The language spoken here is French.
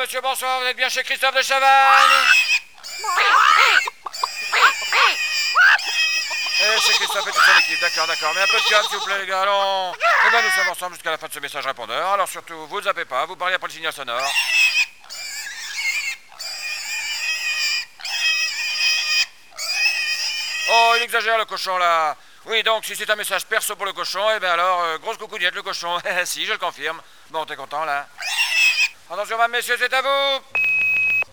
monsieur, bonsoir, vous êtes bien chez Christophe de Chavannes? Chez Christophe et toute son équipe, d'accord. Mais un peu de calme, s'il vous plaît, les gars, allons. Eh ben, nous sommes ensemble jusqu'à la fin de ce message répondeur. Alors surtout, vous ne zappez pas, vous parlez après le signal sonore. Oh, il exagère, le cochon, là. Oui, donc, si c'est un message perso pour le cochon, eh ben alors, grosse coucougnette, le cochon. Si, je le confirme. Bon, t'es content, là? Attention, mesdames, messieurs, c'est à vous.